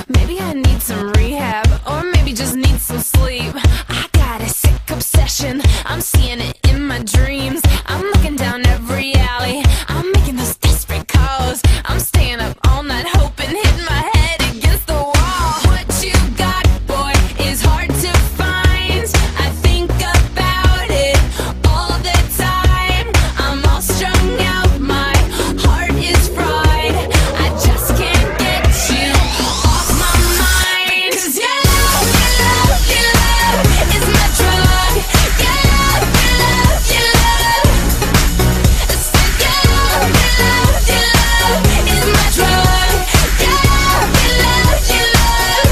Maybe I need some rehab, or maybe just need some sleep. I got a sick obsession, I'm seeing it in my dreams. I'm looking down every alley, I'm making those desperate calls. I'm staying up all night hoping, hitting my head against the wall. What you got, boy, is hard to find. I think about it all the time. I'm all strung out, my heart is fried. I just can't get you off my mind. 'Cause your love, your love, your love is my drug. Your love, your love, your love. So your love, your love, your love is my drug. Your love, your love, your love.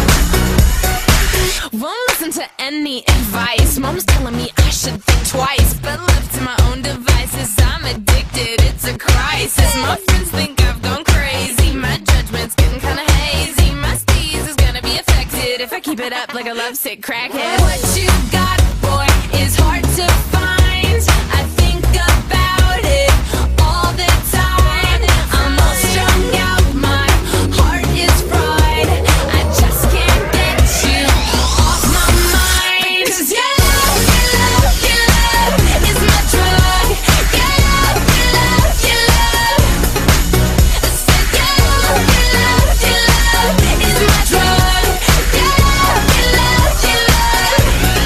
Won't listen to any advice. Mom's telling me I should think twice, but left to my own devices, I'm addicted, it's a crisis. My friends think I've gone crazy, my judgment's getting kinda hazy. My steez is gonna be affected if I keep it up like a lovesick crackhead. What you got, boy, is hard to find. I think about it all the time. I'm all strung out, my heart is fried. I just can't get you off my mind. 'Cause your love, your love, your love is my drug. Your love, your love, your love. So your love, your love, your love is my drug. Your love, your love, your love.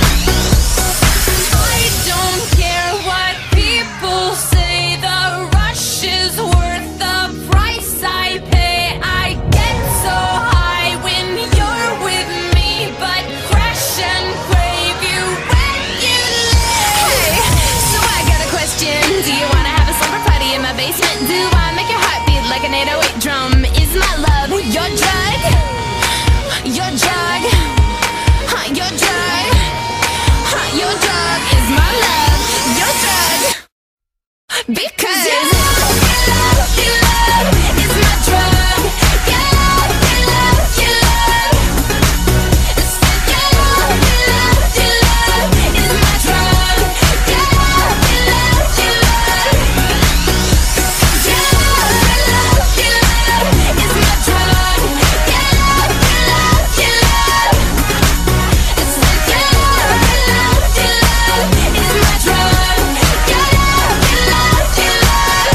I don't care what people say, the rush is worth the price I pay. I get so high when you're with me, but crash and crave you when you leave. Hey, so I got a question. Do you wanna have a slumber party in my basement? Do I make your heart beat like an 808 drum? Is my love your drug? Your drug? Huh, your drug? Huh, your drug is my love. Your drug. Because your love, your love, your love is my drug. Your love, your love, your love. So your love, your love, your love is my drug. Your love, your love, your love. Your love, your love, your love is my drug. Your love, your love, your love. So your love, your love, your love is my drug. Your love, your love, your love.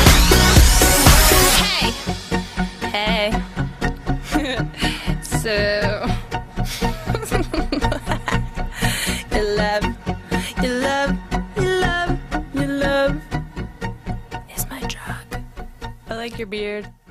Hey, so your love, your love, your love, your love is my drug. I like your beard.